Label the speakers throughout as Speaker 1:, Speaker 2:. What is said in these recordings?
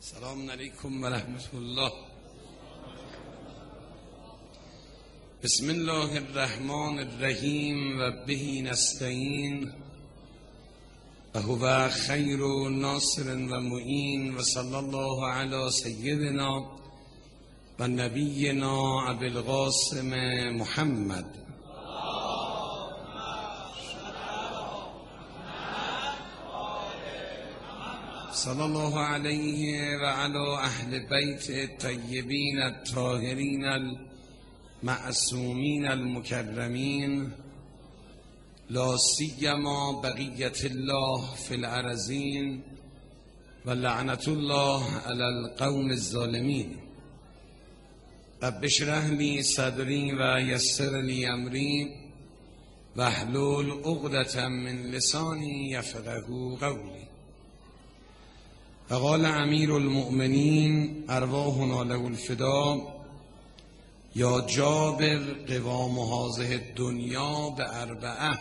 Speaker 1: السلام علیکم و رحمت الله. بسم الله الرحمن الرحیم و به نستعین و هو خیر ناصر و معین و صلی الله علی سیدنا و نبینا ابی القاسم محمد. صلی الله علیه و علی اهل بیت الطیبین الطاهرین المعصومین المکرمین، لا سیما بقیت الله فی الارضین و لعنت الله علی القوم الظالمین. رب اشرح لی صدری و یسر لی امری واحلل عقدة من لسانی یفقهوا قولی. فقال امیر المؤمنین ارواحنا له الفداء یا جابر قوام هذه الدنیا باربعه: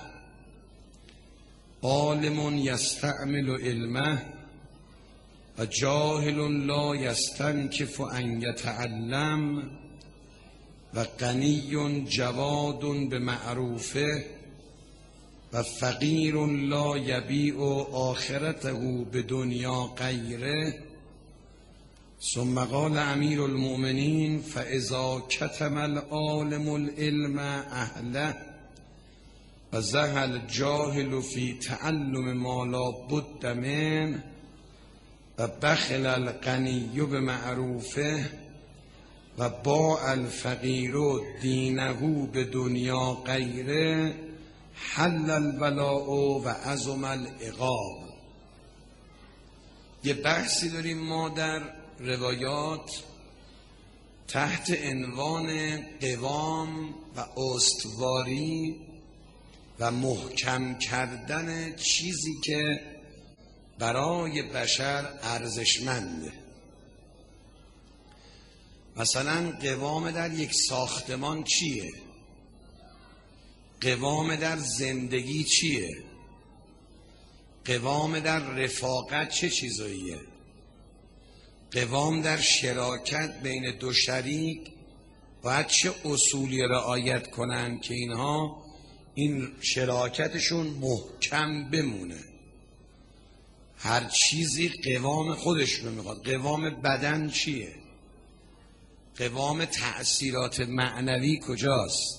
Speaker 1: عالم یستعمل علمه و جاهل لا یستنکف ان یتعلم و غنی جواد بمعروفه و فقیر لا یبیع آخرته بدنیا غیره. ثم قال امیر المؤمنین فاذا کتم العالم العلم اهله و زهل الجاهل فی تعلم ما لا بد منه و بخل الغنی بمعروفه و باع الفقیر دینه بدنیا غیره حل البلاء و عظم العقاب. یه بحثی داریم ما در روایات تحت عنوان قوام و استواری و محکم کردن چیزی که برای بشر ارزشمنده. مثلا قوام در یک ساختمان چیه؟ قوام در زندگی چیه؟ قوام در رفاقت چه چیزاییه؟ قوام در شراکت بین دو شریک باید چه اصولی رعایت کنن که اینها این شراکتشون محکم بمونه؟ هر چیزی قوام خودش رو میخواد. قوام بدن چیه؟ قوام تأثیرات معنوی کجاست؟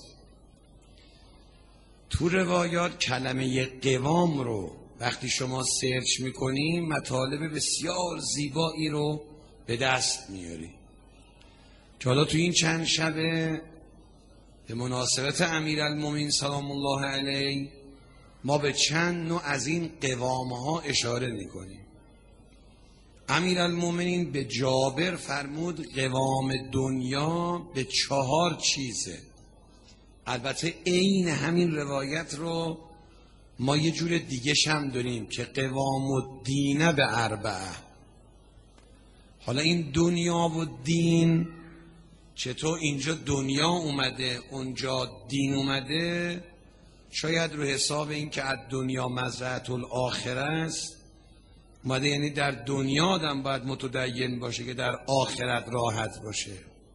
Speaker 1: تو روایات کلمه قوام رو وقتی شما سرچ میکنی مطالب بسیار زیبایی رو به دست میاری که حالا تو این چند شبه به مناسبت امیرالمومنین سلام الله علیه ما به چند نوع از این قوامها اشاره میکنیم. امیرالمومنین به جابر فرمود قوام دنیا به 4 چیزه. البته عین همین روایت رو ما یه جور دیگه هم داریم که قوام الدین به اربعه. حالا این دنیا و دین چطور اینجا دنیا اومده اونجا دین اومده؟ شاید رو حساب این که از دنیا مزرعة الاخره است اومده، یعنی در دنیا آدم باید متدین باشه که در آخرت راحت باشه.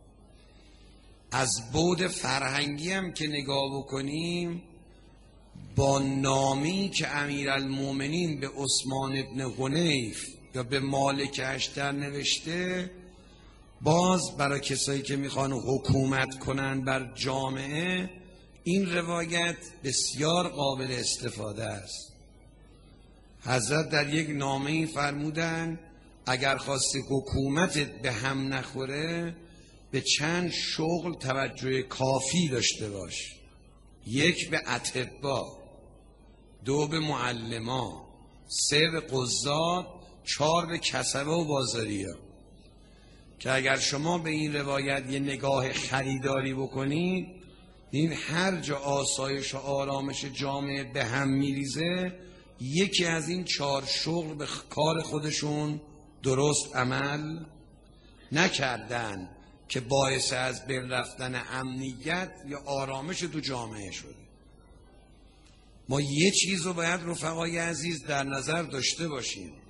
Speaker 1: از بعد فرهنگی هم که نگاه بکنیم با نامی که امیرالمومنین به عثمان ابن حنیف یا به مالک اشتر نوشته، باز برای کسایی که میخوان حکومت کنن بر جامعه این روایت بسیار قابل استفاده است. حضرت در یک نامه فرمودن اگر خواستی حکومتت به هم نخوره به چند شغل توجه کافی داشته باش: 1 به اطباء، 2 به معلما، 3 به قضات، 4 به کسبه و بازاریا. که اگر شما به این روایت یه نگاه خریداری بکنید این هر جا آسایش و آرامش جامعه به هم میریزه یکی از این 4 شغل به کار خودشون درست عمل نکردن که باعث از بین رفتن امنیت یا آرامش تو جامعه شده. ما یه چیز رو باید رفقای عزیز در نظر داشته باشیم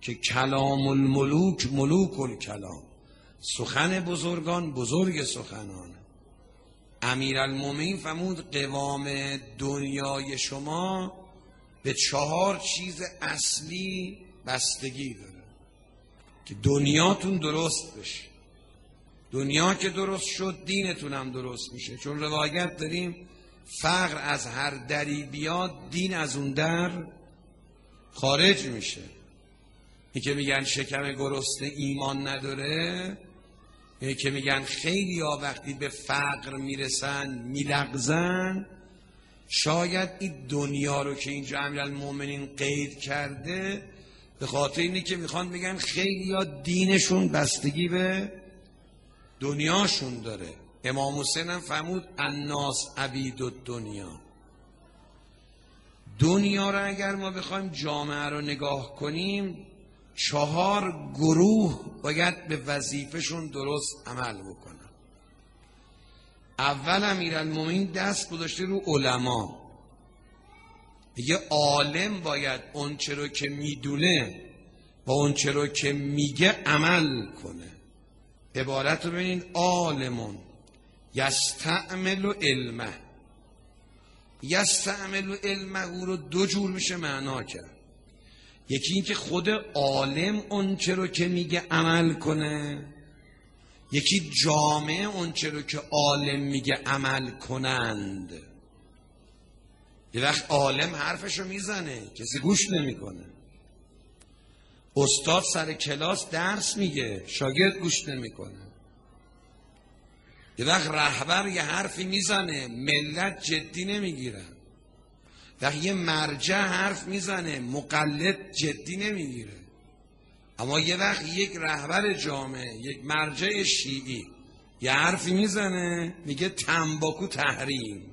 Speaker 1: که کلام الملوک ملوک الکلام، سخن بزرگان بزرگ سخنانه. امیرالمومنین فرمود قوام دنیای شما به 4 چیز اصلی بستگی داره که دنیاتون درست بشه. دنیا که درست شد دینتون هم درست میشه، چون روایت داریم فقر از هر دری بیاد دین از اون در خارج میشه. این که میگن شکم گرسنه ایمان نداره، این که میگن خیلی ها وقتی به فقر میرسن میلغزن، شاید این دنیا رو که اینجا امیرالمومنین قید کرده به خاطر اینه که میخوان بگن خیلی ها دینشون بستگی به دنیاشون داره. امام حسین هم فرمود الناس عبید الدنیا. دنیا رو اگر ما بخوایم جامعه رو نگاه کنیم 4 گروه باید به وظیفهشون درست عمل بکنن. اول امیرالمومنین دست گذاشته رو علما. میگه عالم باید اون چه رو که میدونه با اون چه رو که میگه عمل کنه. عبارت رو ببینید عالمون یستعمل علمه. یستعمل علمه او رو 2 جور میشه معنا کرد. یکی این که خود عالم اون چه رو که میگه عمل کنه، یکی جامعه اون چه رو که عالم میگه عمل کنند. یه وقت عالم حرفشو میزنه کسی گوش نمیکنه، استاد سر کلاس درس میگه شاگرد گوش نمیکنه، یه وقت رهبر یه حرفی میزنه ملت جدی نمیگیرن، وقتی یه مرجع حرف میزنه مقلد جدی نمیگیره. اما یه وقت یک رهبر جامعه، یک مرجع شیعی یه حرفی میزنه میگه تنباکو تحریم،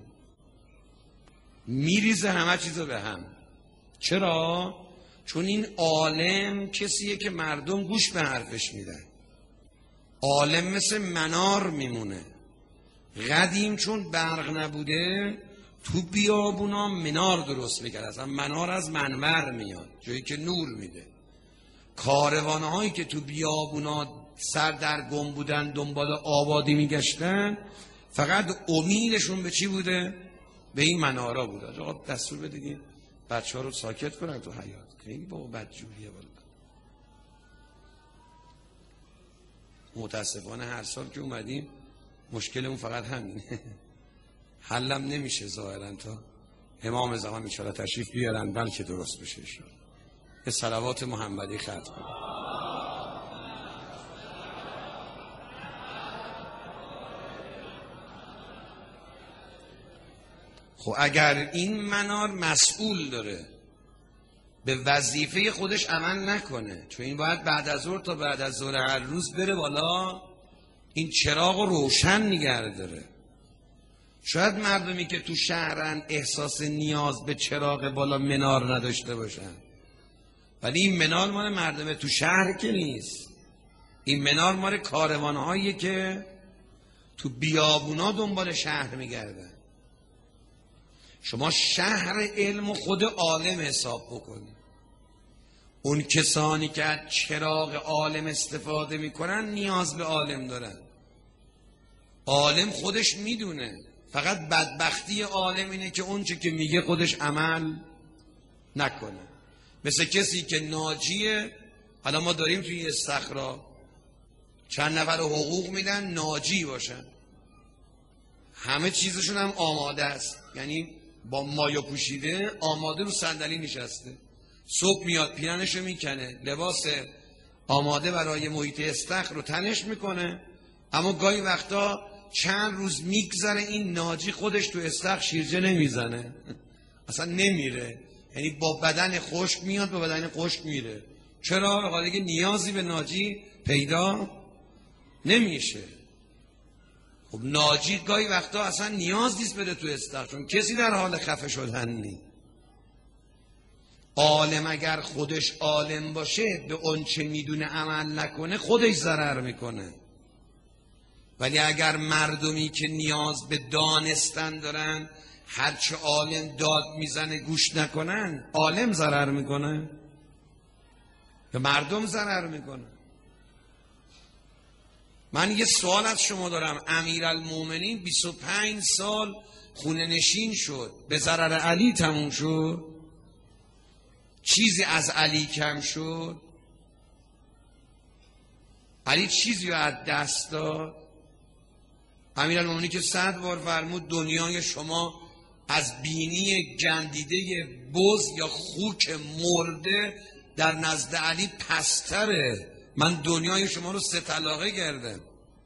Speaker 1: میریزه همه چیزو به هم. چرا؟ چون این عالم کسیه که مردم گوش به حرفش میدن. عالم مثل منار میمونه. قدیم چون برق نبوده تو بیابونا منار درست میکرد، اصلا منار از منور میاد، جایی که نور میده. کاروانهایی که تو بیابونا سر در گم بودن دنبال آبادی میگشتن فقط امیدشون به چی بوده؟ به این منارا بوده. آقا دستور بدید بچه ها رو ساکت کنن تو حیات، خیلی بابا بدجوریه. والا متاسفانه هر سال که اومدیم مشکلمون فقط همینه. حلم نمیشه ظاهرا تا امام زمان انشاءالله تشریف بیارن بلکه درست بشه. یه صلوات محمدی ختم کنیم. خب اگر این منار مسئول داره به وظیفه خودش عمل نکنه، چون این باید بعد از ظهر تا بعد از ظهر هر روز بره بالا این چراغ رو روشن نگه داره. شاید مردمی که تو شهرن احساس نیاز به چراغ بالا منار نداشته باشن، ولی این منار مال مردم تو شهر که نیست. این منار مال کاروانهایی که تو بیابونا دنبال شهر میگردن. شما شهر علم و خود عالم حساب بکنید. اون کسانی که از چراغ عالم استفاده میکنن نیاز به عالم دارن. عالم خودش میدونه، فقط بدبختی عالم اینه که اون چه که میگه خودش عمل نکنه. مثل کسی که ناجیه. حالا ما داریم توی استخرا چند نفر حقوق میدن ناجی باشن، همه چیزشون هم آماده است، یعنی با مایو پوشیده آماده رو صندلی نشسته، صبح میاد پیرنشو میکنه، لباس آماده برای محیط استخر رو تنش میکنه، اما گاهی وقتا چند روز میگذره این ناجی خودش تو استخر شیرجه نمیزنه، اصلا نمیره، یعنی با بدن خشک میاد با بدن خشک میره. چرا؟ بخاطر اینکه نیازی به ناجی پیدا نمیشه. خب ناجی گاهی وقتا اصلا نیاز نیست بده تو استخر، چون کسی در حال خفه شدن نیست. عالم اگر خودش عالم باشه به اون چه میدونه عمل نکنه خودش ضرر میکنه. ولی اگر مردمی که نیاز به دانستن دارن هرچه عالم داد میزنه گوش نکنن، عالم ضرر میکنه. به مردم ضرر میکنه. من یه سوال از شما دارم، امیرالمومنین 25 سال خونه نشین شد، به ضرر علی تموم شد؟ چیزی از علی کم شد؟ علی چیزی رو از دست داد؟ امیرالمومنین که 100 بار فرمود دنیای شما از بینی گندیده بز یا خوک مرده در نزد علی پستره. من دنیای شما رو 3 طلاقه کردم.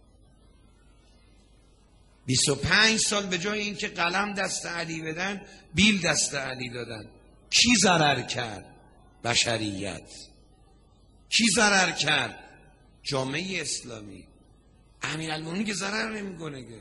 Speaker 1: 25 سال به جای این که قلم دست علی بدن، بیل دست علی دادن. کی ضرر کرد؟ بشریت. کی ضرر کرد؟ جامعه اسلامی. امیرالمومنین که ضرر نمیکنه که.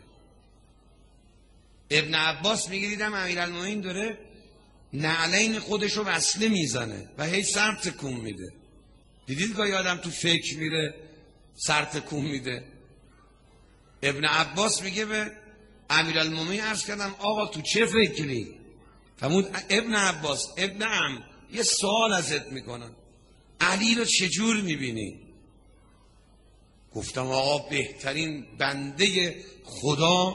Speaker 1: ابن عباس میگه دیدم امیرالمومنین داره نعلین خودش رو وصله میزنه و هی سر تکون میده. دیدید که آدم تو فکر میره سر تکون میده. ابن عباس میگه به امیرالمومنین عرض کردم آقا تو چه فکری؟ فرمود ابن عباس ابن عم یه سوال ازت میکنم، علی رو چجور میبینی؟ گفتم آقا بهترین بنده خدا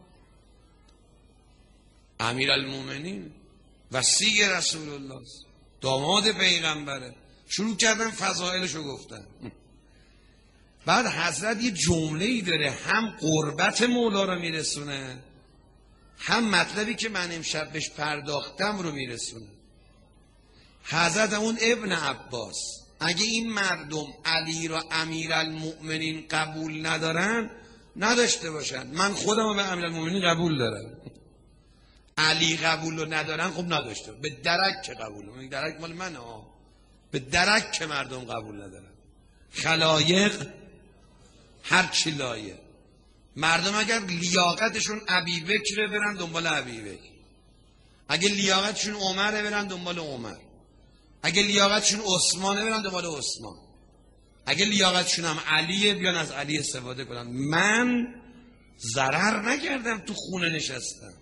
Speaker 1: امیرالمومنین، وصی رسول الله، داماد پیغمبره. شروع کردن فضائلشو گفتن. بعد حضرت یه جمله‌ای داره، هم قربت مولا رو میرسونه، هم مطلبی که من امشب بهش پرداختم رو میرسونه. حضرت اون ابن عباس اگه این مردم علی را امیرالمؤمنین قبول ندارن، نداشته باشن. من خودم رو به امیرالمؤمنین قبول دارم. علی قبول رو ندارن، خب نداشته. به درک که قبول رو، درک مال من ها، به درک که مردم قبول ندارن. خلایق هر چی لایق. مردم اگر لیاقتشون ابی بکر برن دنبال ابی بکر، اگه لیاقتشون عمر برن دنبال عمر، اگه لیاقتشون عثمانه برن دنبال عثمان، اگه لیاقتشون هم علیه بیان از علی استفاده کنن. من ضرر نکردم، تو خونه نشستم.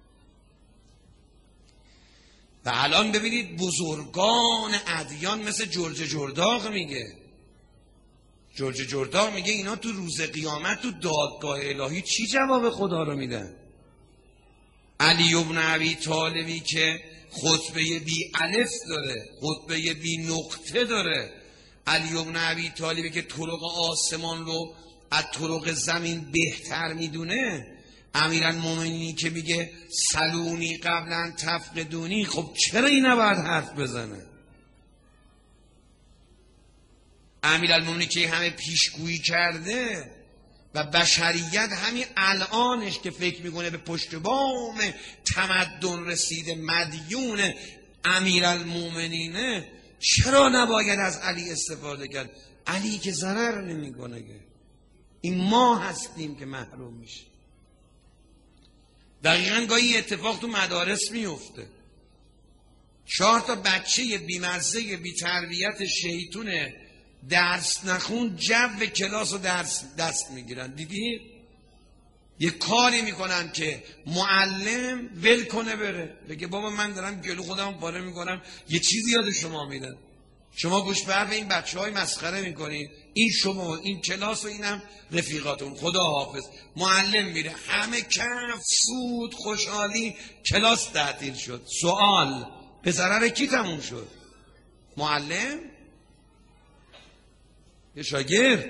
Speaker 1: و الان ببینید بزرگان ادیان مثل جورج جرداق میگه، جورج جرداق میگه اینا تو روز قیامت تو دادگاه الهی چی جواب خدا رو میدن؟ علی ابن ابی طالبی که خطبه بی الف داره، خطبه بی نقطه داره، علی ابن ابی طالبی که طرق آسمان رو از طرق زمین بهتر میدونه، امیرالمومنین که میگه سلونی قبلا تفقدونی، خب چرا این نباید حرف بزنه؟ امیرالمومنین که همه پیشگویی کرده و بشریت همین الانش که فکر میکنه به پشت بام تمدن رسیده مدیون امیرالمومنینه، چرا نباید از علی استفاده کرد؟ علی که ضرر نمیکنه که. این ما هستیم که محروم میشه. دقیقاً گاهی اتفاق تو مدارس میفته، 4 تا بچه بیمزه بی تربیت شیطونه درس نخون جو کلاس رو دست میگیرن. دیدی؟ یه کاری میکنن که معلم ول کنه بره، بگه بابا من دارم گلو خودم پاره میکنم، یه چیزی یاد شما میدن، شما گوش به این بچه های مسخره میکنین، این شما این کلاس و اینم رفیقاتون، خدا حافظ. معلم میره، همه کف سود خوشحالی، کلاس تعطیل شد. سوال به ضرر کی تموم شد؟ معلم؟ یه شاگرد؟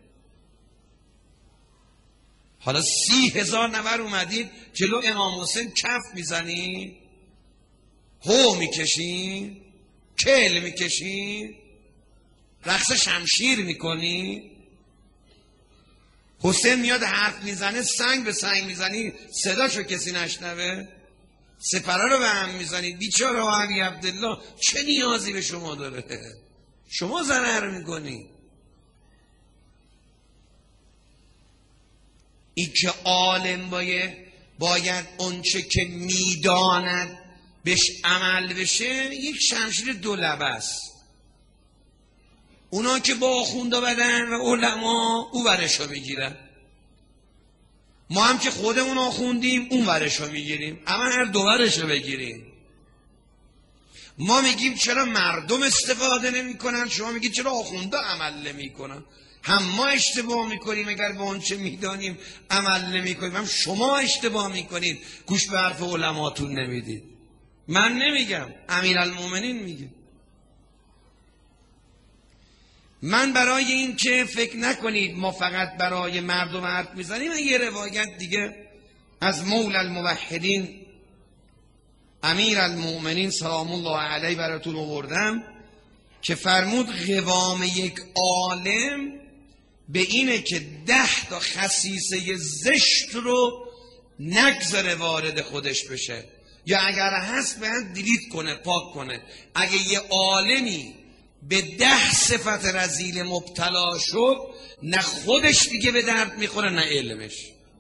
Speaker 1: حالا 30,000 نفر اومدید جلو امام حسین کف میزنی، هو میکشین، کل میکشین، رقص شمشیر میکنی. حسین میاد حرف میزنه، سنگ به سنگ میزنی صداشو کسی نشنوه، سپره رو به هم میزنی. بیچاره علی عبدالله چه نیازی به شما داره؟ شما ضرر میکنی. این که عالم باید اونچه که میداند بهش عمل بشه، یک شمشیر 2 لبه است. اونا که با آخوندا بدن و علما او ورشو میگیرن، ما هم که خودمون آخوندیم اون ورشو میگیریم، اما هر 2 ورشو بگیریم. ما میگیم چرا مردم استفاده نمیکنن، شما میگید چرا آخونده عمل نمیکنن. هم ما اشتباه میکنیم اگر به آنچه میدانیم عمل نمیکنیم، هم شما اشتباه میکنید گوش به حرف علماتون نمیدید. من نمیگم، امیرالمومنین میگه. من برای این که فکر نکنید ما فقط برای مردم حرف میزنیم، یه روایت دیگه از مولا الموحدین امیرالمومنین سلام الله علیه براتون آوردم که فرمود قوام یک عالم به اینه که 10 تا خصیصه زشت رو نگذاره وارد خودش بشه، یا اگر هست باید دیلیت کنه، پاک کنه. اگه یه عالمی به 10 صفت رذیل مبتلا شد، نه خودش دیگه به درد میخوره نه علمش.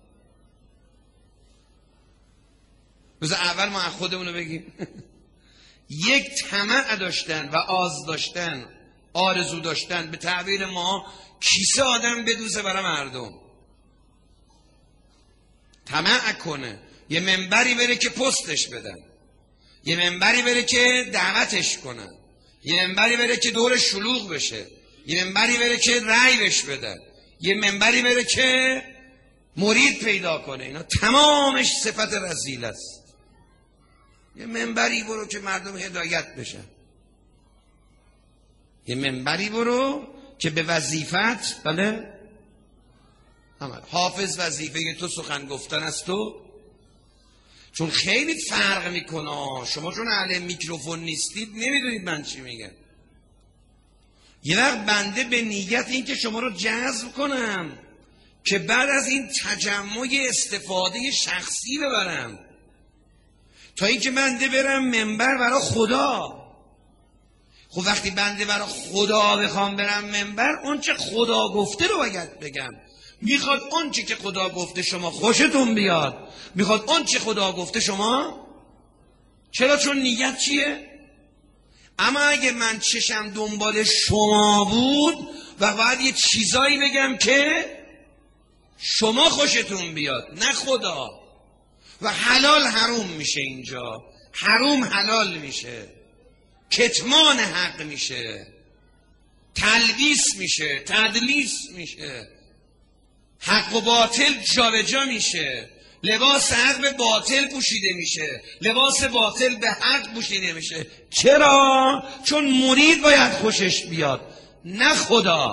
Speaker 1: بذار اول ما خودمونو بگیم. یک طمع داشتن و آز داشتن، آرزو داشتن، به تعبیر ما کیسه آدم بدوزه برای مردم، طمع کنه یه منبری بره که پستش بدن، یه منبری بره که دعوتش کنن، یه منبری بره که دور شلوغ بشه، یه منبری بره که رأی بهش بدن، یه منبری بره که مرید پیدا کنه. اینا تمامش صفت رذیل است. یه منبری برو که مردم هدایت بشن، یه منبری برو که به وظیفت بله عمل. حافظ وظیفه تو سخن گفتن است تو، چون خیلی فرق میکنه. شما چون اهل میکروفون نیستید نمیدونید من چی میگم. یه وقت بنده به نیت این که شما رو جذب کنم که بعد از این تجمع استفاده شخصی ببرم، تا اینکه بنده برم منبر برای خدا. خب وقتی بنده برای خدا بخوام برم منبر، اون چه خدا گفته رو باید بگم. میخواد اون چه که خدا گفته شما خوشتون بیاد، میخواد اون چه خدا گفته شما. چرا؟ چون نیت چیه؟ اما اگه من چشم دنبال شما بود و باید یه چیزایی بگم که شما خوشتون بیاد نه خدا، و حلال حروم میشه اینجا، حروم حلال میشه، کتمان حق میشه، تلبیس میشه، تدلیس میشه، حق و باطل جابجا میشه، لباس حق به باطل پوشیده میشه، لباس باطل به حق پوشیده میشه. چرا؟ چون مرید باید خوشش بیاد نه خدا.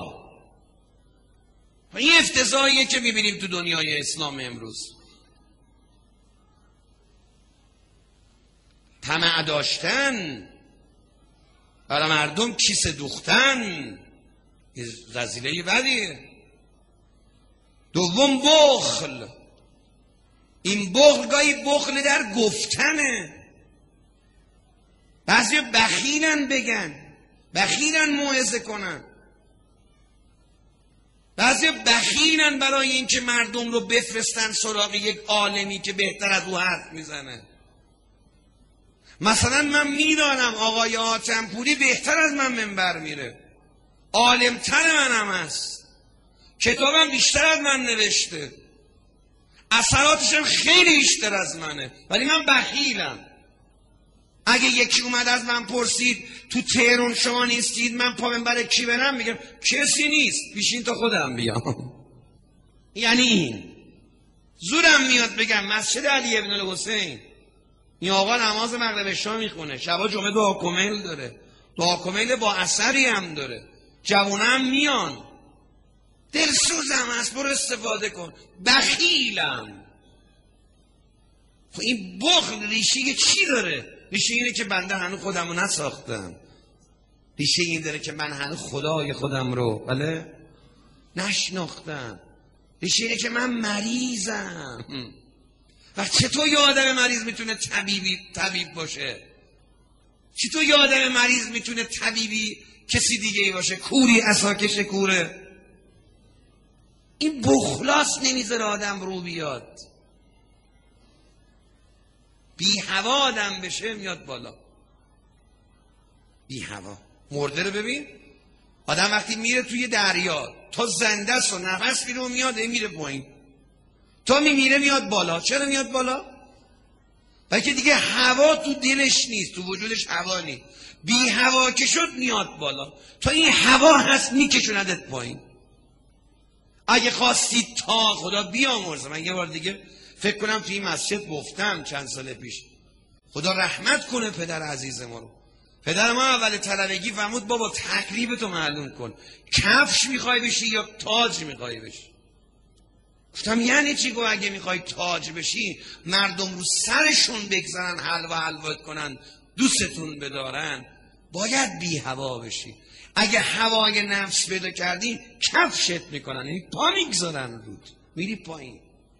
Speaker 1: این افتضاحیه که میبینیم تو دنیای اسلام امروز. طمع داشتن، برای مردم کیسه دوختن، رذیله بدیه. دوم بخل. این بخل گاهی بخل در گفتنه. بعضی بخیلن بگن، بخیلن موعظه کنن، بعضی بخیلن برای اینکه مردم رو بفرستن سراغ یک عالمی که بهتر از او حرف میزنه. مثلا من میدانم آقای حاتم‌پوری بهتر از من منبر میره، عالمتر منم هست، کتابم بیشتر از من نوشته، اثراتشم خیلی بیشتر از منه، ولی من بخیلم. اگه یکی اومد از من پرسید تو تهران شما نیستید، من پا منبر کی برم؟ میگم کسی نیست، بیشین تا خودم بیام. یعنی این زورم میاد بگم مسجد علی ابن الحسین این آقا نماز مغرب عشا میخونه، شبا جمعه دعا کمیل داره، دعا کمیل با اثری هم داره، جوانم میان، دلسوزم هست، برو استفاده کن. بخیلم. خب این بخل ریشه چی داره؟ ریشه اینه که بنده هنوز خودم رو نساختم، ریشه این داره که من هنوز خدای خودم رو بله نشناختم، ریشه اینه که من مریضم. و چطور یه آدم مریض میتونه طبیب باشه؟ چطور یه آدم مریض میتونه طبیبی کسی دیگه ای باشه؟ کوری عصاکش کوره. این بخلاص نمیذاره آدم رو بیاد، بی هوا آدم بشه میاد بالا. بی هوا مرده رو ببین، آدم وقتی میره توی دریا تا زنده است و نفس میره و میاد میره پایین، تا میمیره میاد بالا. چرا میاد بالا؟ بلکه دیگه هوا تو دلش نیست، تو وجودش هوا نیست. بی هوا که شد میاد بالا، تا این هوا هست میکشوندت پایین. اگه خواستی تا خدا بیامرزه، من یه بار دیگه فکر کنم توی این مسجد گفتم چند سال پیش، خدا رحمت کنه پدر عزیز ما رو. پدر ما اول طلبگی فرمود بابا تکلیفتو معلوم کن، کفش میخوای بشی یا تاج میخوای بشی؟ گفتم یعنی چی؟ گفت اگه میخوای تاج بشی مردم رو سرشون بگذارن، حلوت کنن، دوستتون بدارن، باید بی هوا بشی. اگه هوای نفس پیدا کردی کفشت میکنن، یعنی پا میگذارن رود، میری پایین.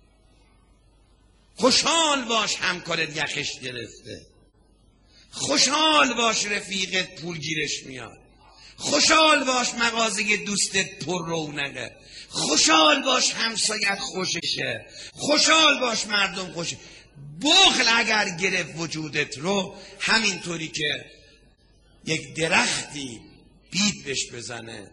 Speaker 1: خوشحال باش همکارت یخش گرفته، خوشحال باش رفیقت پول گیرش میاد، خوشحال باش مغازه دوستت پر رونقه، خوشحال باش همسایت خوششه، خوشحال باش مردم خوشه. بخل اگر گرفت وجودت رو، همینطوری که یک درختی بید بهش بزنه،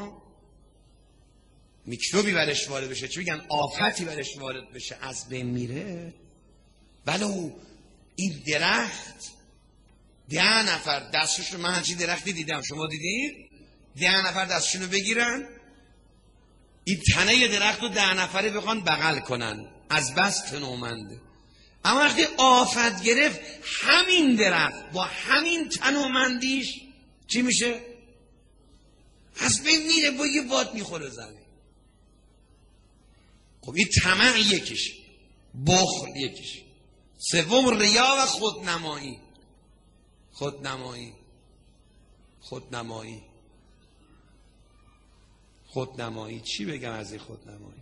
Speaker 1: میکروبی برش وارد بشه، چی میگن، آفتی برش وارد بشه، از بین میره. ولو این درخت 10 نفر دستشون، من همچین درختی دیدم، شما دیدین؟ 10 نفر دستشونو بگیرن، این تنه درخت رو 10 نفره بخوان بغل کنن، از بس تنومنده. اما وقتی آفت گرفت، همین درخت با همین تنومندیش چی میشه؟ از بین میره، با یه باد میخوره زمین. خب این طمع یکیش، بخل یکیش. سوم ریا و خودنمایی. خودنمایی چی بگم از این خودنمایی؟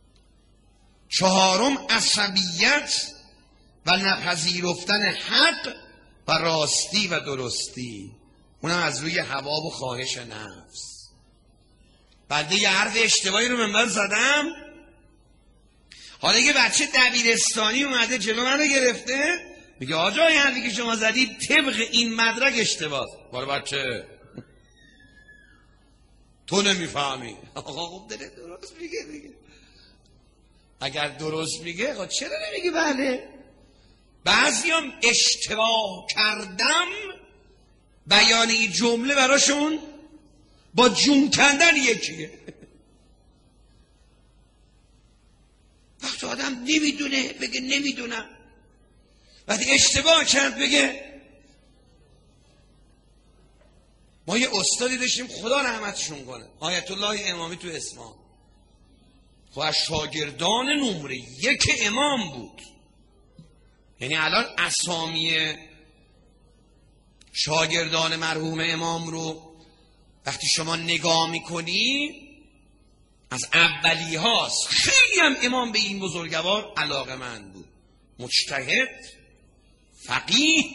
Speaker 1: 4 عصبیت و نپذیرفتن حق و راستی و درستی، اونم از روی هوا و خواهش نفس. بعد یه حرف اشتباهی رو منبر زدم، حالا یه بچه دبیرستانی اومده جلو منو گرفته میگه آجا این حرفی که شما زدید طبق این مدرک اشتباه. باره بچه تو نمیفهمی. آقا خوب داره درست میگه. اگر درست میگه خب چرا نمیگی بله؟ بعضیام اشتباه کردم بیان این جمله براشون با جون کندن یکیه. وقتی آدم نمیدونه بگه نمیدونم، وقتی اشتباه کرد بگه. ما یه استادی داشتیم خدا رحمتشون کنه، آیت الله امامی تو اصفهان، خب از شاگردان نمره 1 امام بود. یعنی الان اسامی شاگردان مرحوم امام رو وقتی شما نگاه میکنی از اولی هاست. خیلی هم امام به این بزرگوار علاقه‌مند بود، مجتهد، فقیه،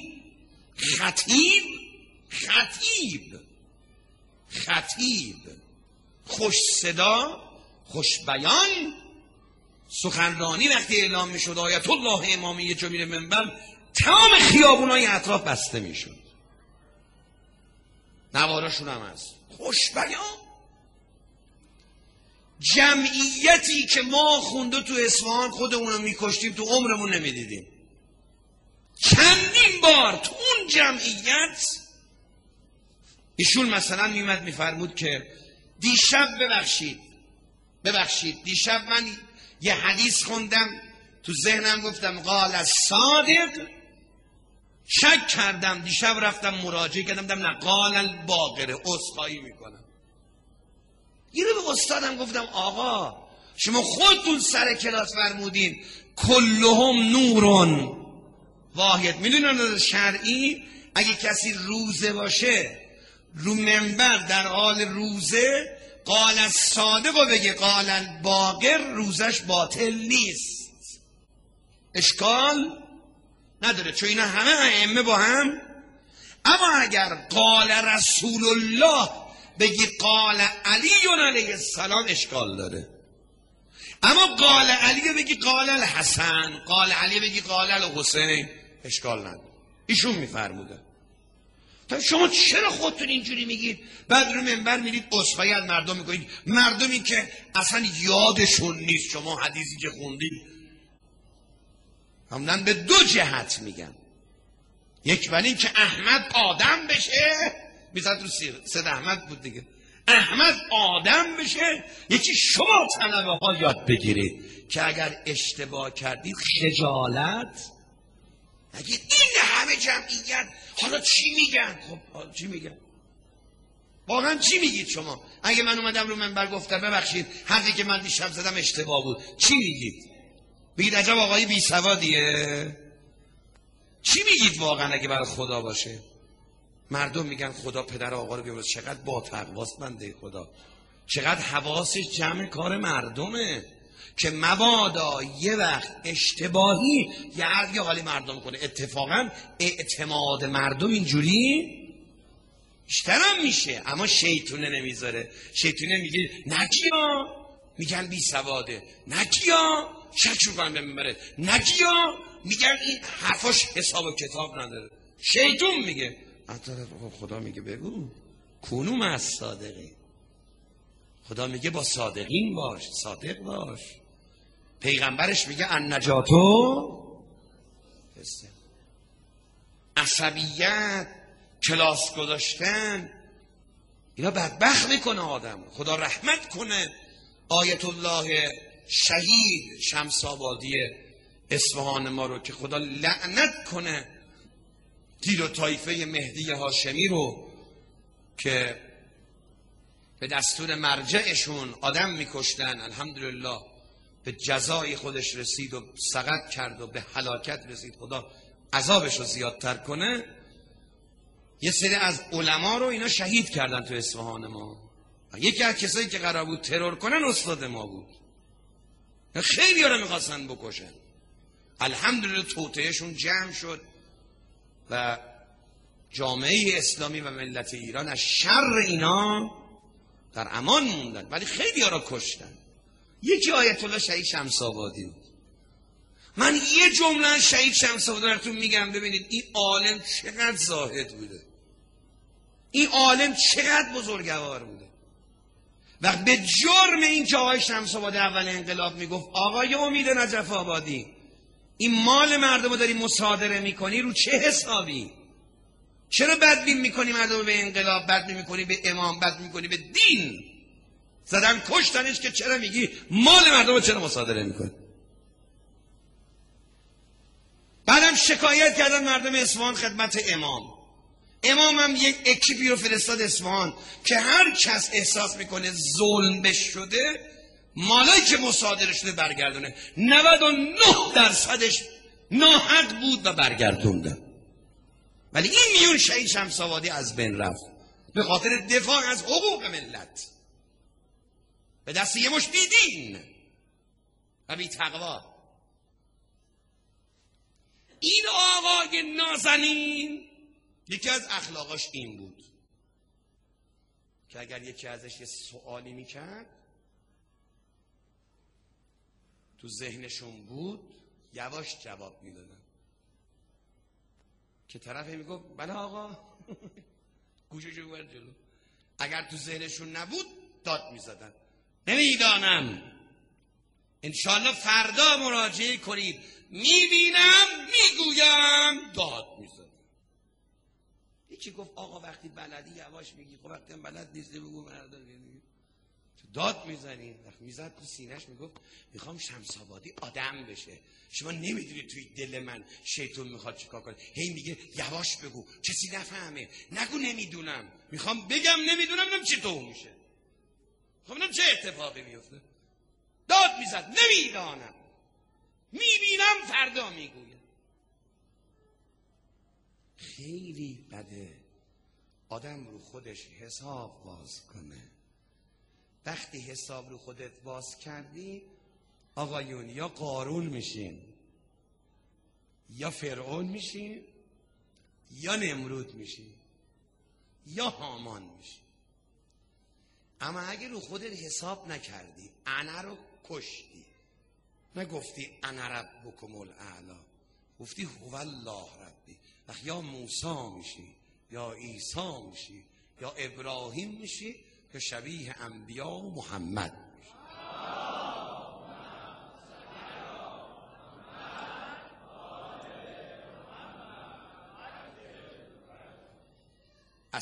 Speaker 1: خطیب، خوش صدا، خوش بیان، سخنرانی. وقتی اعلام میشد آیت الله امامی یه جا میره منبر، تمام خیابونای اطراف بسته میشد، نواراشون هم هست، خوش بیان. جمعیتی که ما خونده تو اصفهان خودمون رو میکشتیم، تو عمرمون نمیدیدیم. چندین بار تو اون جمعیت ایشون مثلا میمد میفرمود که دیشب ببخشید دیشب من یه حدیث خوندم تو ذهنم، گفتم قال الصادق، شک کردم، دیشب رفتم مراجعه کردم، نه قال الباقر، عذرخواهی میکنم. یه رو به استادم گفتم آقا شما خودتون سر کلاس فرمودین کلهم نورون واحد. میدونن شرعی اگه کسی روزه باشه رو منبر در حال روزه قال الصادق و بگه قال الباقر، روزش باطل نیست، اشکال نداره، چون اینا همه ائمه با هم. اما اگر قال رسول الله بگی قال علی علیه السلام، اشکال داره. اما قال علی بگی قال الحسن، قال علی بگی قال الحسین، اشکال نداره. ایشون میفرموده. تا شما چرا خودتون اینجوری میگید؟ بعد رو منبر میرید عذرخواهی از مردم میکنید، مردمی که اصلا یادشون نیست شما حدیثی که خوندید. معمولا به دو جهت میگن. یک برای این که احمد آدم بشه، میزد رو سید احمد بود دیگه، احمد آدم بشه. یکی شما طلبه ها یاد بگیرید که اگر اشتباه کردید خجالت نگید. این همه جمعیت حالا چی میگن؟ خب حالا چی میگن؟ واقعا چی میگید شما؟ اگه من اومدم رو منبر گفتم ببخشید حرفی که من دیشب زدم اشتباه بود، چی میگید؟ بگید عجب آقای بی سوادیه؟ چی میگید واقعا اگه برای خدا باشه؟ مردم میگن خدا پدر آقا رو بیامرز. چقدر با تقواست بنده خدا، چقدر حواسش جمع کار مردمه که مبادا یه وقت اشتباهی یه حالی مردم کنه. اتفاقا اعتماد مردم اینجوری بیشترم میشه، اما شیطونه نمیذاره. شیطونه میگه نکیا، میگن بی سواده، نکیا شک میکنن به منبره، نکیا میگن این حرفاش حساب و کتاب نداره. شیطون میگه. خدا میگه بگو کونو مع الصادقین. خدا میگه با صادقین باش، صادق باش. پیغمبرش میگه النجاتو عصبیت، کلاس گذاشتن، اینا بدبخت میکنه آدم. خدا رحمت کنه آیت الله شهید شمس آبادی اصفهان ما رو، که خدا لعنت کنه تیر و طایفه مهدی هاشمی رو که به دستور مرجعشون آدم میکشتن. الحمدلله به جزای خودش رسید و سقط کرد و به هلاکت رسید. خدا عذابش رو زیادتر کنه. یه سری از علما رو اینا شهید کردن تو اصفهان ما. یکی از کسایی که قرار بود ترور کنن استاد ما بود. خیلی ها رو میخواستن بکشن. الحمدلله توطئهشون جمع شد و جامعه اسلامی و ملت ایران از شر اینا در امان موندن، ولی خیلی ها رو کشتن. یکی آیت الله شهید شمس آبادی بود. من یه جمله شهید شمس آبادی براتون میگم ببینید این عالم چقدر زاهد بوده، این عالم چقدر بزرگوار بوده. و به جرم این که آقای شمس آبادی اول انقلاب میگفت آقای امید نجف آبادی این مال مردم رو داری مصادره میکنی، رو چه حسابی؟ چرا بدبین میکنی مردم رو به انقلاب، بدبین میکنی به امام، بدبین میکنی به دین؟ زدن کشتنش که چرا میگی مال مردم رو چرا مصادره میکنی؟ بعدم شکایت کردن مردم اصفهان خدمت امام. امام هم یک اکیپی رو فرستاد اصفهان که هر کس احساس میکنه ظلم بش شده مالایی که مصادره شده برگردونه. 99% ناحق بود و برگردونده. ولی این میون شهید شمس آبادی از بین رفت به خاطر دفاع از حقوق ملت به دست یه مش بیدین و بی تقوا. این آقای نازنین یکی از اخلاقاش این بود که اگر یکی ازش یه سوالی میکرد تو ذهنشون بود یواش جواب میدادن، که طرف میگفت بله آقا گوششو ببر جلو. اگر تو ذهنشون نبود داد میزدن نمیدانم، انشالله فردا مراجعه کنید، میبینم میگویم، داد میزدن. یکی گفت آقا وقتی بلدی یواش میگی، خب وقتی هم بلد نیستی بگو مردم داد میزنی. وقتی میزد تو سینه‌اش میگفت میخوام شمس آبادی آدم بشه. شما نمیدونی توی دل من شیطان میخواد چیکار کنه، هی میگه یواش بگو کسی نفهمه، نگو نمیدونم، میخوام بگم نمیدونم، نم چطور میشه، خب نم چه اتفاقی میفته. داد میزد نمیدانم، میبینم فردا میگویم. خیلی بده آدم رو خودش حساب باز کنه. وقتی حساب رو خودت باز کردی آقایون یا قارون میشین، یا فرعون میشین، یا نمرود میشین، یا هامان میشین. اما اگه رو خودت حساب نکردی، انا رو کشتی، نگفتی انا ربکم الاعلی، گفتی هو الله ربی، وقت یا موسی میشی، یا عیسی میشی، یا ابراهیم میشی، که شبیه انبیا و محمد میشه.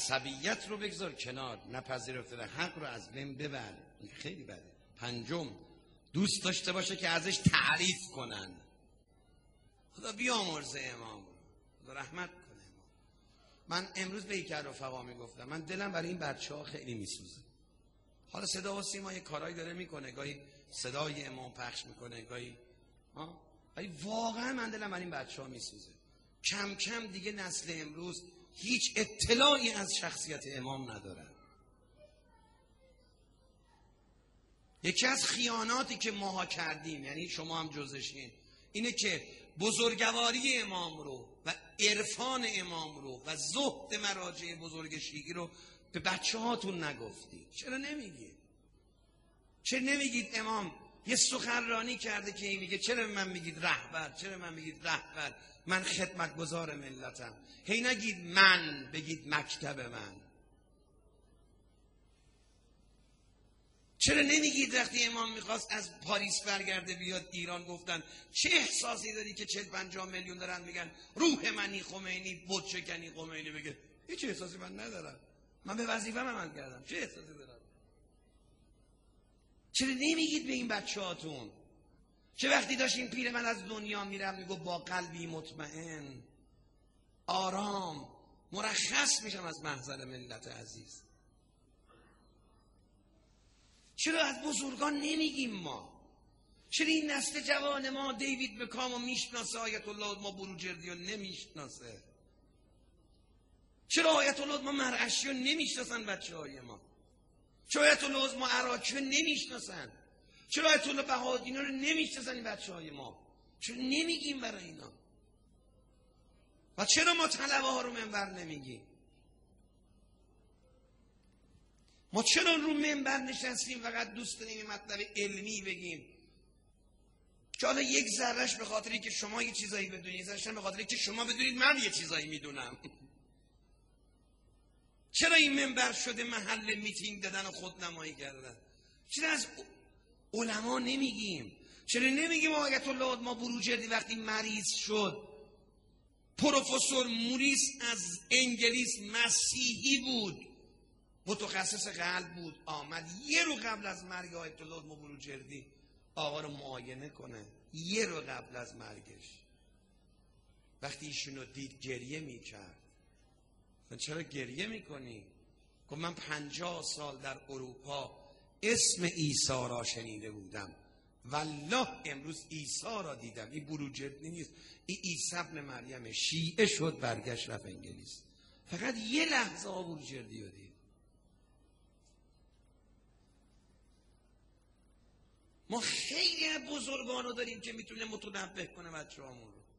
Speaker 1: عصبیت رو بگذار کنار، نپذیرفتن حق رو از بین ببر. این خیلی بده. پنجم، دوست داشته باشه که ازش تعریف کنن. خدا بیامرزه امام رو، خدا رحمت کنه امام. من امروز به یکی از رفقا میگفتم من دلم برای این بچه‌ها خیلی میسوزه. حالا صدا و سیما یه کارایی داره میکنه، گاهی صدای امام پخش میکنه، گاهی ولی واقعا من دلم برای این بچه‌ها میسوزه. کم کم دیگه نسل امروز هیچ اطلاعی از شخصیت امام ندارن. یکی از خیاناتی که ماها کردیم، یعنی شما هم جزشین، اینه که بزرگواری امام رو و عرفان امام رو و زهد مراجع بزرگ شیعی رو به بچه هاتون نگفتید. چرا نمیگید؟ چرا نمیگید امام یه سخنرانی کرده که این میگه چرا من میگید رهبر؟ چرا من میگید رهبر؟ من خدمتگزار ملتم. هی نگید من، بگید مکتب من. چرا نمیگید وقتی امام میخواست از پاریس برگرده بیاد ایران گفتن چه احساسی داری که 40-50 میلیون دارن میگن روح منی خمینی، بت شکنی خمینی؟ بگه هیچ احساسی من ندارم، من به وظیفه‌م عمل کردم، چه احساسی دارم؟ چرا نمیگید به این بچه‌هاتون که وقتی داشت این پیرمرد از دنیا میرم میگو با قلبی مطمئن آرام مرخص میشم از محضر ملت عزیز؟ چرا از بزرگان نمیگیم ما؟ چرا این نسل جوان ما دیوید بکام رو میشناسه، آیت الله ما بروجردی رو نمیشناسه؟ چرا آیت الله ما مرعشی رو نمیشناسن بچه های ما؟ چرا آیت الله ما عراقی رو نمیشناسن؟ چرا آیت الله بهادینی رو نمیشناسن این بچه های ما؟ چرا نمیگیم برای اینا؟ و چرا ما طلبه ها رو منبر نمیگیم؟ ما چرا رو منبر نشستیم فقط دوست داریم این مطلب علمی بگیم که حالا یک ذرهش به خاطری که شما یه چیزایی بدونید، ذرهش به خاطری که شما بدونید من یه چیزایی میدونم. چرا این منبر شده محل میتینگ دادن و خودنمایی کردن؟ چرا از علما نمیگیم؟ چرا نمیگیم آیت الله ما بروجردی وقتی مریض شد، پروفسور موریس از انگلیس مسیحی بود، متخصص قلب بود، آمد یه رو قبل از مرگ آیت الله ما بروجردی آقا رو معاینه کنه. یه رو قبل از مرگش وقتی ایشونو دید گریه میکرد. چرا گریه میکنی؟ گفت من 50 سال در اروپا اسم عیسی را شنیده بودم، والله امروز عیسی را دیدم. این بروجردی نیست، این عیسی ابن مریم شیعه شد برگشت رفت انگلیس. فقط یه لحظه بروجردی رو دید. ما خیلی از بزرگانو داریم که میتونه متنبه کنه بچه هامون رو.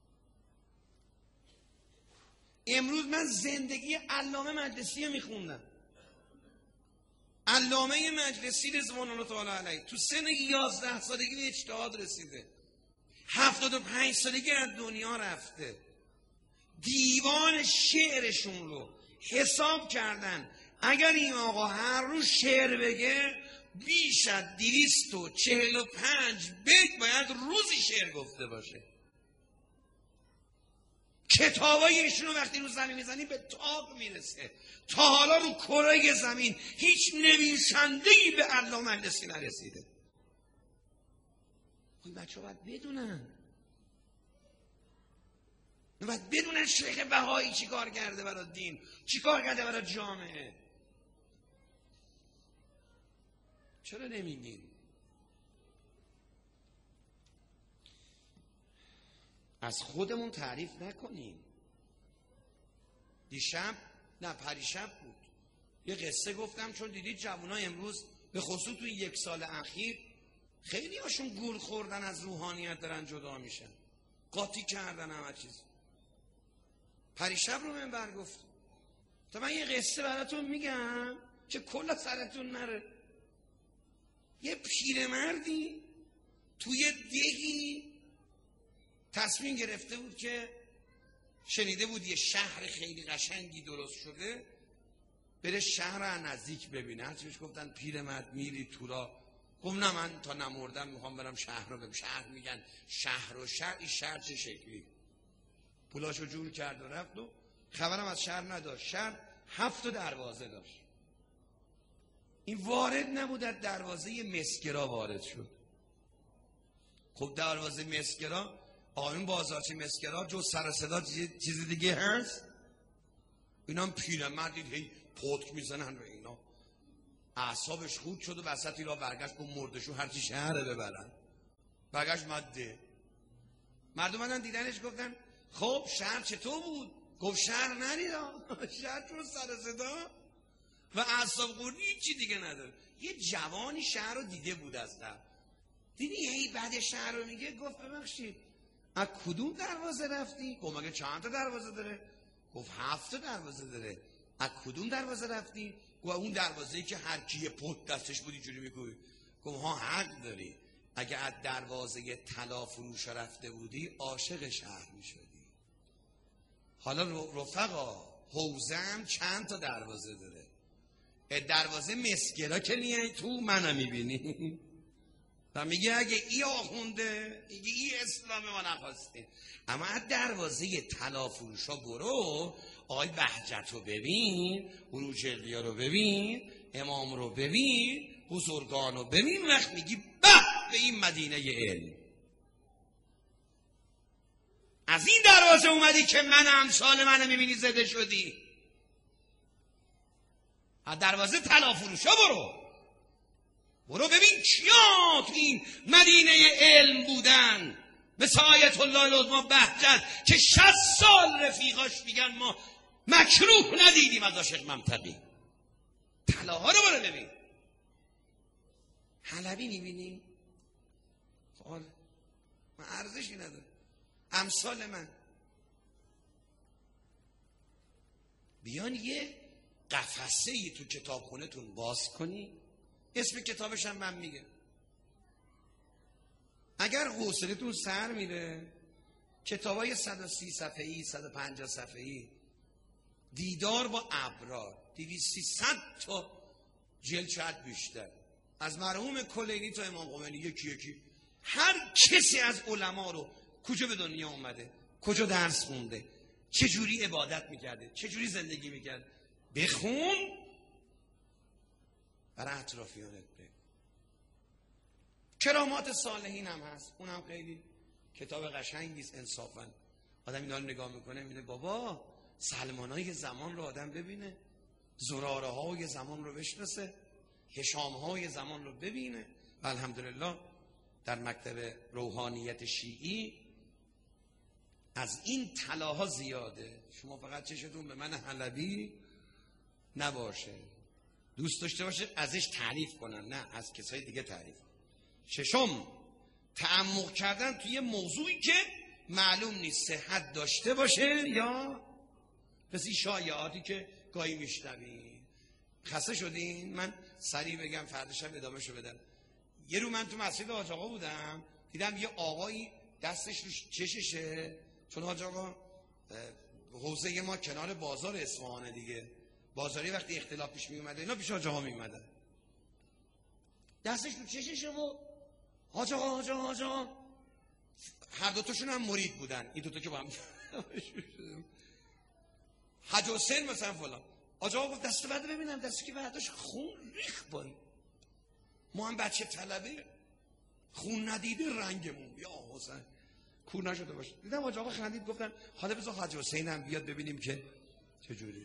Speaker 1: امروز من زندگی علامه مجلسی رو میخوندم. علامه مجلسی رضوان الله تعالی علیه تو سن 11 سالگی به اجتهاد رسیده، 75 سالگی از دنیا رفته. دیوان شعرشون رو حساب کردن، اگر این آقا هر روز شعر بگه بیش از 245 بیت باید روزی شعر گفته باشه. کتابای ایشون رو وقتی رو زمین میزنی به تاب میرسه. تا حالا رو کره زمین هیچ نویسنده‌ای به علامه مجلسی نرسیده. این بچه ها باید بدونن شیخ بهایی چی کار کرده برای دین، چی کار کرده برای جامعه. چرا نمیگیم؟ از خودمون تعریف نکنیم. پریشب بود یه قصه گفتم، چون دیدید جوونا امروز به خصوص توی 1 سال اخیر خیلی هاشون گول خوردن، از روحانیت دارن جدا میشن، قاطی کردن همه چیز. پریشب رو منبر گفت تا من یه قصه براتون میگم که کلا سرتون نره. یه پیرمردی توی دهی تصمیم گرفته بود که شنیده بود یه شهر خیلی قشنگی درست شده، بره شهر رو نزدیک ببینه. هرچی بهش گفتن پیرمرد میری تو را، گفت نه من تا نمردم میخوام برم شهر رو ببینم. شهر میگن شهر و شهر، این شهر چه شکلی؟ پولاشو جور کرد و رفت و خبرم از شهر نداشت. شهر 7 دروازه داشت. این وارد نبود، از دروازه مسگرا وارد شد. خب دروازه مسگرا، آقایون بازارچه مسگرا جز سر صدا چیز دیگه هست؟ اینا هم پیرمردید هی پتک میزنن و اینا. اعصابش خورد شد و وسط را برگشت با مردشو هرچی شهره ببرن. برگشت مده. مردم مدن دیدنش گفتن خب شهر چطور بود؟ گفت شهر نریدا، شهر چون سر صدا و اعصاب خوردی هیچی دیگه نداره. یه جوانی شهر رو دیده بود از در، دیدی هی بعد شهر رو میگه، گفت ببخشید از کدوم دروازه رفتی؟ گفت مگه چند تا دروازه داره؟ گفت 7 دروازه داره. از کدوم دروازه رفتی؟ گفت اون دروازه‌ای که هر کی پت دستش بود اینجوری میگه. گفت ها حق داری، اگه از دروازه طلا فروش رفته بودی عاشق شهر میشدی. حالا رفقا حوزه هم چند تا دروازه داره. دروازه مسگرا که نیای تو منو میبینی و میگه اگه ای آخونده اگه ای اسلام ما نخواسته، اما از دروازه طلا فروشا برو، آقای بهجت رو ببین، بروجردیا رو ببین، امام رو ببین، بزرگان رو ببین، وقت میگی به این مدینه علم. از این دروازه اومدی که من امثال منو میبینی زده شدی. از دروازه طلا فروشا برو ببین کیا تو این مدینه علم بودن، مثل آیت الله العظمی بهجت که 60 سال رفیقاش میگن ما مکروه ندیدیم از عاشق منطقی. طلاها رو برو ببین. حلبی میبینی؟ خب من ارزشی نداره. امثال من بیان یه قفسه ای تو کتابخونه تون باز کنی، اسم کتابش هم من میگم. اگر حوصلتون سر میره، کتابای 130 صفحه‌ای 150 صفحه‌ای، دیدار با ابرار 200-300 تا جلد شاید بیشتر، از مرحوم کلینی تا امام خمینی یکی هر کسی از علما رو کجا به دنیا اومده، کجا درس خونده، چه جوری عبادت میکرده، چه جوری زندگی میکرد، بخون برای اطرافیانت بگو. کرامات صالحین هم هست، اونم خیلی کتاب قشنگیست. انصافا آدم اینا رو نگاه میکنه میگه بابا سلمانای زمان رو آدم ببینه، زراره های زمان رو بشناسه، هشام های زمان رو ببینه. و الحمدلله در مکتب روحانیت شیعی از این طلاها زیاده. شما فقط چشتون به من حلبی نباشه، دوست داشته باشه ازش تعریف کنن، نه از کسای دیگه تعریف کنن. ششم، تعمق کردن توی موضوعی که معلوم نیست صحت داشته باشه یا مثل شایعاتی که گاهی میشنوین. خسته شدین؟ من سریع بگم فردا شب ادامه شو بدم. یه رو من تو مسجد حاج آقا بودم، دیدم یه آقایی دستش رو چششه، چون حاج آقا حوزه ما کنار بازار اصفهانه دیگه، بازاری وقتی اختلاف پیش می اومده اینا پیش حاج آقا می اومدن، دستش رو چششه و حاج آقا هر دوتاشون هم مرید بودن، این دوتا که با هم حاج حسین مثلا فلان. حاج آقا گفت دست بعد ببینم، دستی که برداشت خون ریخ بایی، ما هم بچه طلبه خون ندیده رنگمون یا حسین کور نشده باشه. دیدم حاج آقا خندید، گفتن حالا بذار حاج حسین هم بیاد ببینیم که چجوری.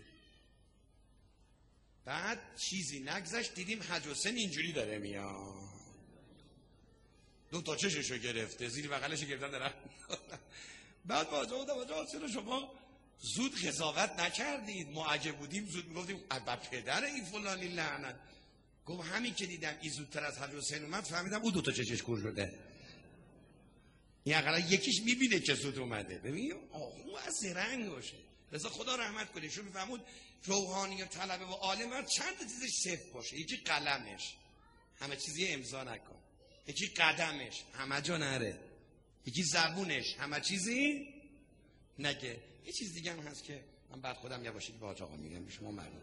Speaker 1: بعد چیزی نگذشت دیدیم حاج حسین اینجوری داره میاد، دو تا چششو گرفته، زیر بغلشو گرفتن دارن. بعد با حاج آقا چرا شما زود قضاوت نکردید؟ ما اگه بودیم زود میگفتیم ابا پدر این فلانی لعنت. گفت همین که دیدم این زودتر از حاج حسین اومد فهمیدم او دو تا چشش کور شده. این اقلا یکیش میبینه که زود اومده. ببین آخو از رنگ باشه. رضا خدا رحمت کنه، شو میفهمود روحانی و طلبه و عالم باید چند تا چیزش صفر باشه. یکی قلمش، همه چیزی امضا نکن. یکی قدمش، همه جا نره. یکی زبونش، همه چیزی نگه. یه چیز دیگه هم هست که من بعد خودم یواشکی به حاج آقا میگم، شما مردم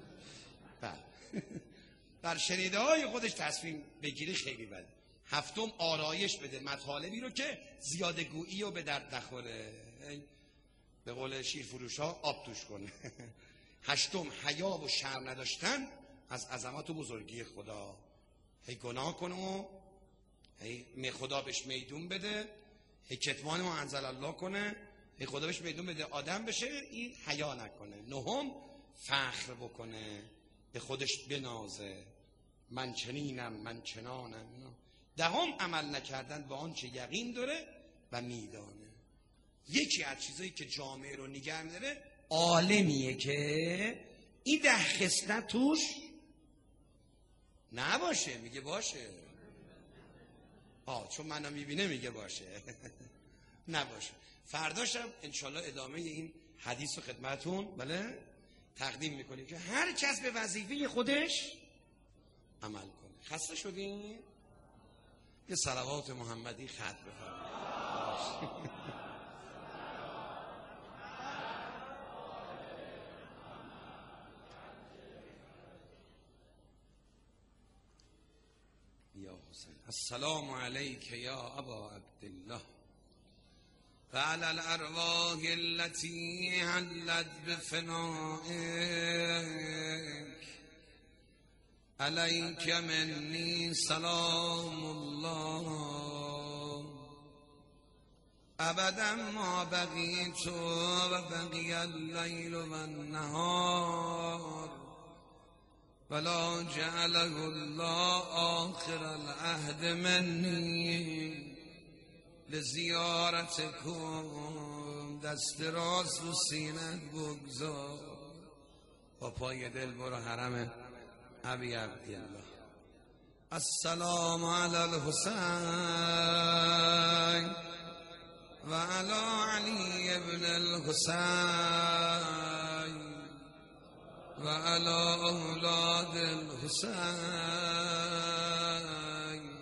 Speaker 1: بر شنیده های خودش تصمیم بگیری خیلی بده. هفتم، آرایش بده مطالبی رو که زیاده گویی رو به درد نخوره. به قول شیر فروش ها آب توش کنه. هشتم حیا و شرم نداشتن از عظمت و بزرگی خدا. هی گناه کنه و هی خدا بهش میدون بده، هی کتمان ما انزل الله کنه، هی خدا بهش میدون بده آدم بشه، این حیا نکنه. نهم فخر بکنه، به خودش بنازه، من چنینم من چنانم. دهم عمل نکردن به آنچه یقین داره و میدانه. یکی از چیزایی که جامعه رو نگه می‌داره عالمیه که این 10 خصلت توش نباشه. میگه باشه. چون منو میبینه میگه باشه. نباشه. فرداشم انشالله ادامه این حدیث رو خدمتون بله تقدیم میکنیم که هر کس به وظیفه خودش عمل کنه. خسته شدین؟ یه صلوات محمدی ختم بفرمایید. السلام علیک یا ابا عبدالله و علی الارواح التي حلت بفنائک علیک منی سلام الله ابدا ما بقیت و بقی اللیل و النهار ولا جعله الله آخر العهد منی لزیارتکم. دست راست رو سینت بگذار، با پای دل برو حرم ابی عبدالله. السلام علی الحسین و علی علی ابن الحسین و علی اولاد الحسین.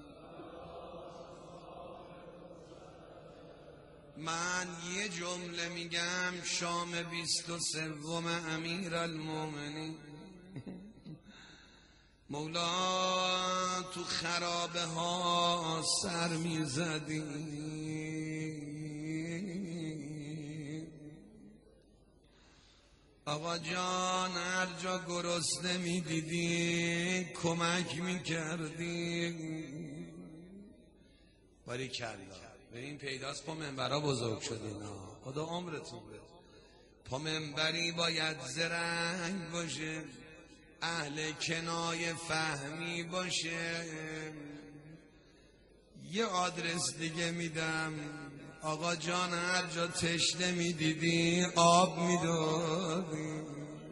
Speaker 1: من یه جمله میگم شام 23 امیرالمومنین مولا تو خرابه ها سر میزدی، آقا جان هر جا گرسنه میدیدی کمک میکردی. باریکلا. به این پیداست پا منبرها بزرگ شدین. خدا عمرتون بده. پا منبری باید زرنگ باشه، اهل کنایه فهمی باشه. یه آدرس دیگه میدم، آقا جان هر جا تشنه میدیدی آب میدادی.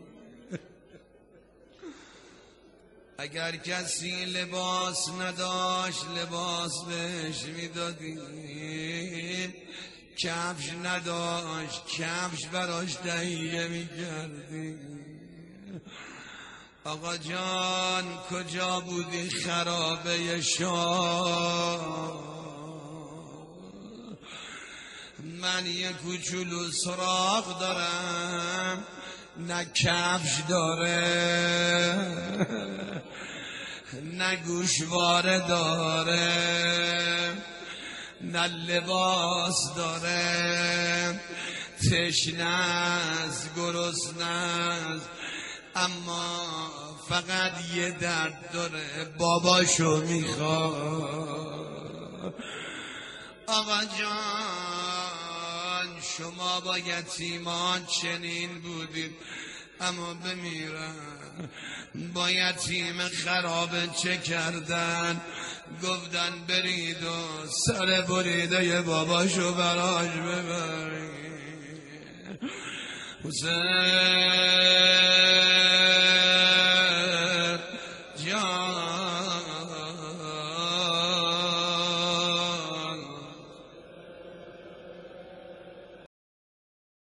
Speaker 1: اگر کسی لباس نداشت لباس بهش میدادی، کفش نداشت کفش براش تهیه میکردی. آقا جان کجا بودی خرابه شاه؟ من یه کوچولو سراغ دارم، نه کفش داره نه گوشواره داره نه لباس داره، تشنه است گرسنه است، اما فقط یه درد داره، باباشو میخواد. آقا جان شما با یتیمان چنین بودید، اما بمیرن با یتیم خرابه چه کردن؟ گفتن برید و سر بریده ی باباشو براش ببرید. حسین